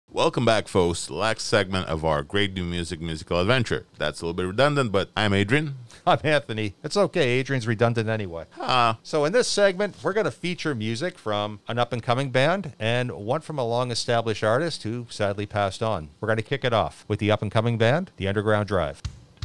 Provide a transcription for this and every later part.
Welcome back, folks, to the last segment of our Great New Music musical adventure. That's a little bit redundant, but I'm Adrian. I'm Anthony. It's okay. Adrian's redundant anyway. So in this segment, we're going to feature music from an up-and-coming band and one from a long-established artist who sadly passed on. We're going to kick it off with the up-and-coming band, The Underground Drive.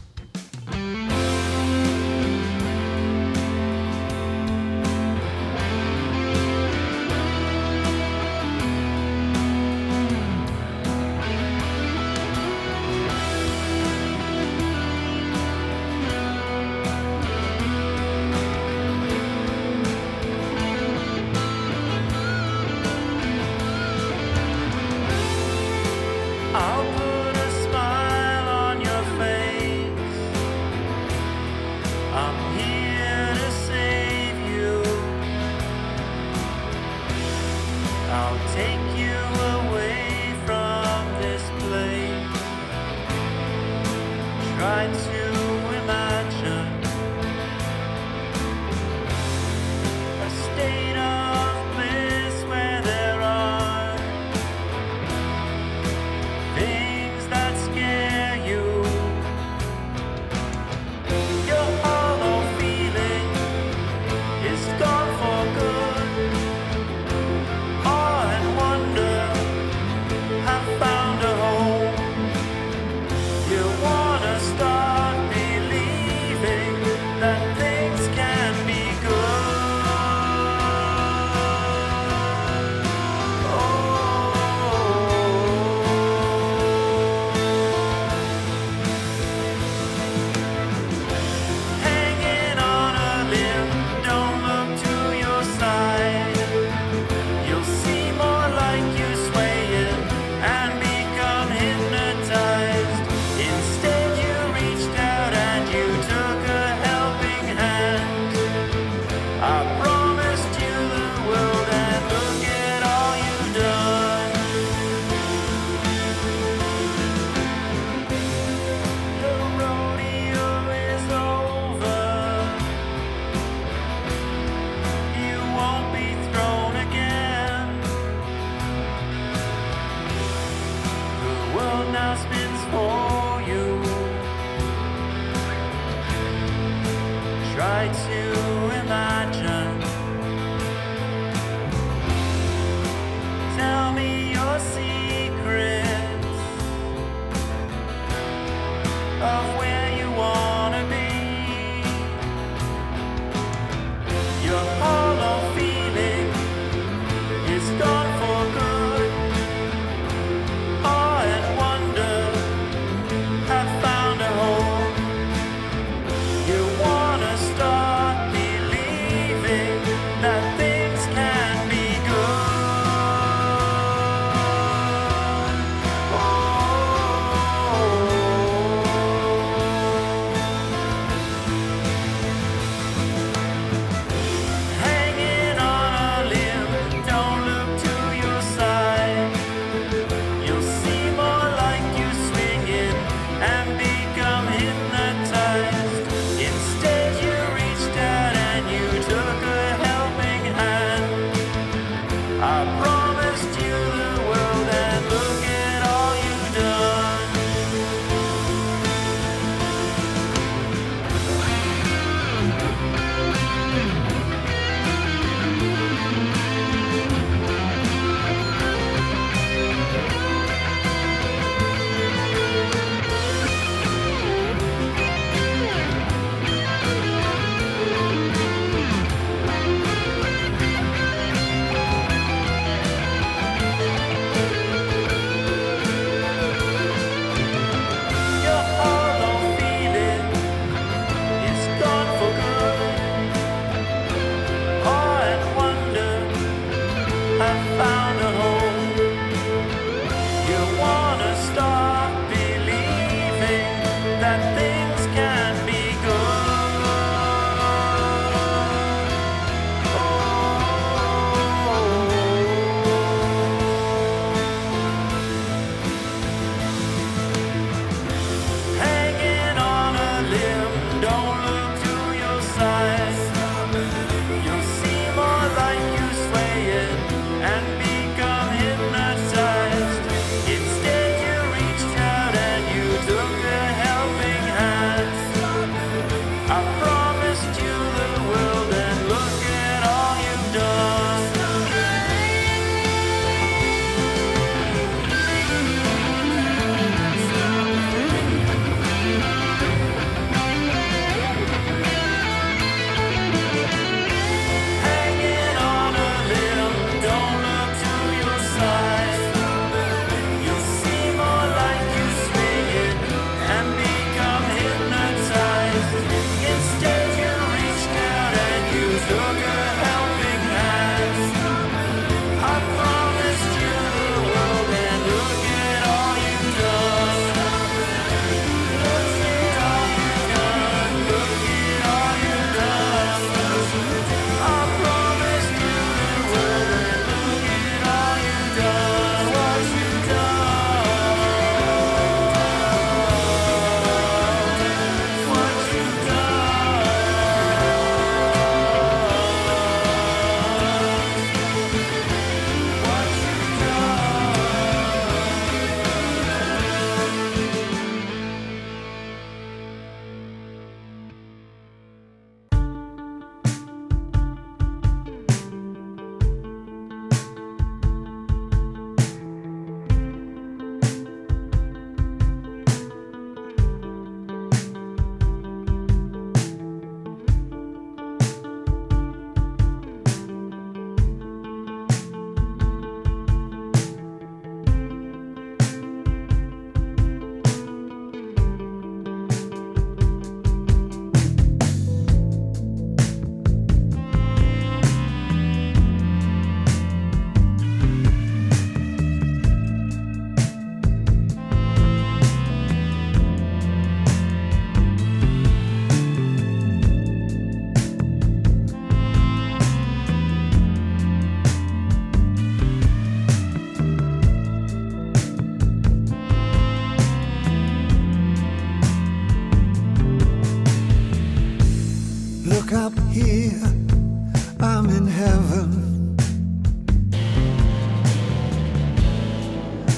I'll put a smile on your face. I'm here to save you. I'll take you away from this place. Try to imagine a state of bliss where there are things that scare you. Your hollow feeling is gone for good. Awe and wonder have found a home. You wanna start believing that things can be good. Hanging on a limb, don't look to your side. You'll see more like you swaying and become hypnotized. Instead you reached out and you took a helping hand. I promised you the world and look at all you've done. The rodeo is over. You won't be thrown again. The world now spins for you. Try to imagine. Tell me your secrets of where you wanna be. Your hollow feeling is gone for good. Awe and wonder have found a home. You wanna start believing that things can be good. Hanging on a limb, don't look to your side. You'll see more like you swinging and become hypnotized. Instead you reached out and you took a helping hand. I promised you the world and look at all you've done. Your hollow feeling is gone for good. Awe and wonder have found a home. You wanna start believing that things can be good. Hanging on a limb, don't look to your side. You'll see more like you swaying and become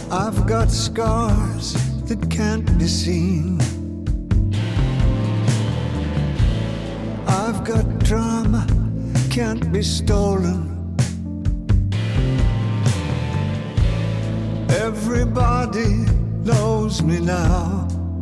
I've got scars that can't be seen. I've got drama, can't be stolen. Everybody knows me now.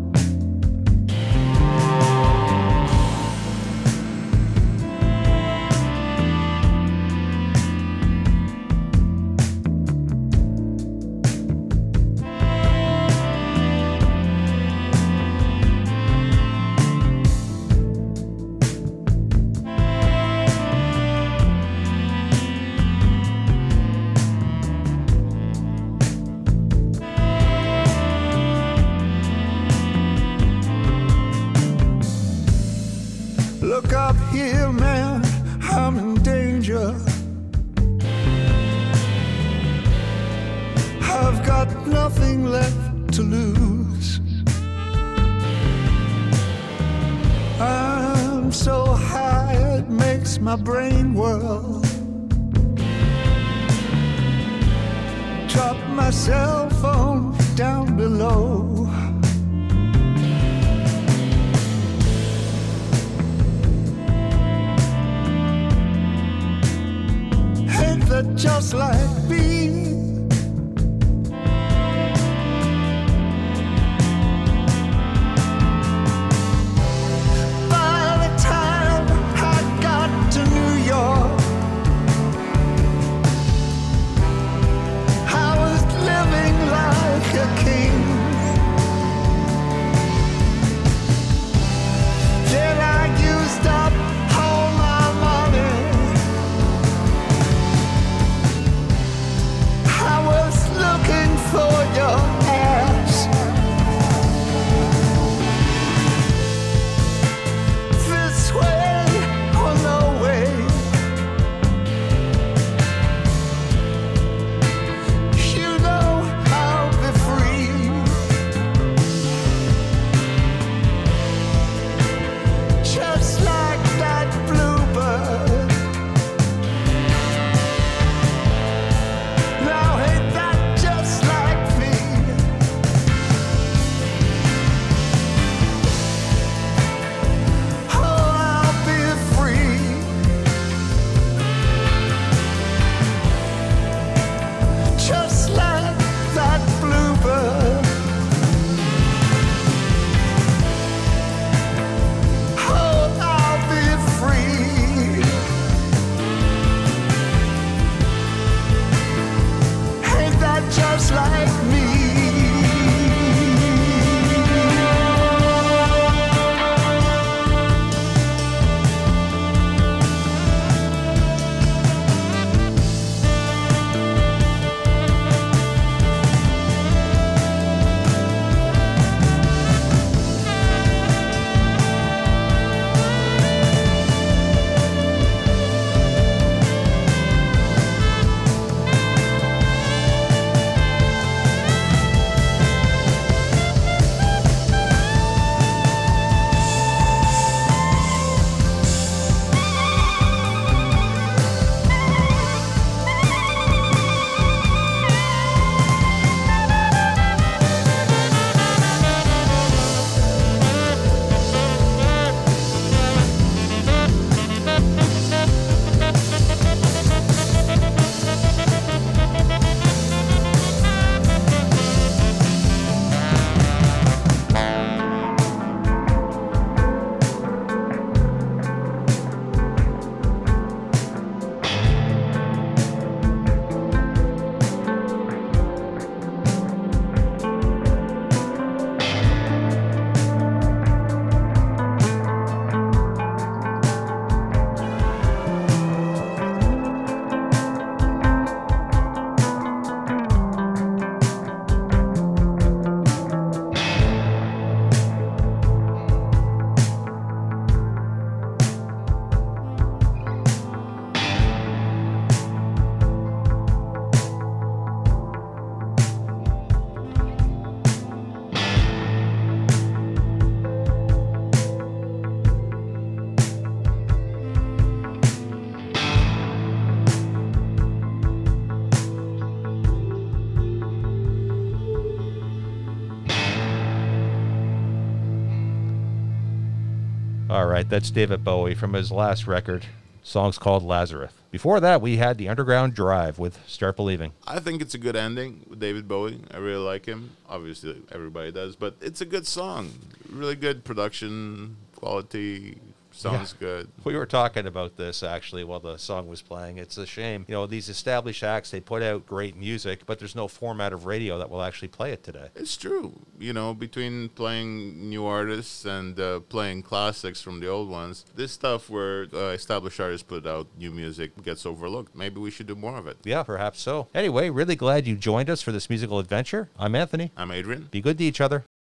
Look up here, man, I'm in danger. I've got nothing left to lose. I'm so high it makes my brain whirl. Drop my cell phone down below. Just like me. By the time I got to New York, I was living like a king. Then I used up all my money. I was looking for your ass. This way or no way. You know I'll be free. Just like that bluebird. Now ain't that just like me? Oh, I'll be free. Just like that bluebird. Oh, I'll be free. Ain't that just like me? All right, that's David Bowie from his last record. Song's called Lazarus. Before that, we had The Underground Drive with Start Believing. I think it's a good ending with David Bowie. I really like him. Obviously, everybody does, but it's a good song. Really good production quality. Sounds good. We were talking about this actually while the song was playing. It's a shame. You know, these established acts, they put out great music, but there's no format of radio that will actually play it today. It's true. You know, between playing new artists and playing classics from the old ones, this stuff where established artists put out new music gets overlooked. Maybe we should do more of it. Yeah, perhaps so. Anyway, really glad you joined us for this musical adventure. I'm Anthony. I'm Adrian. Be good to each other.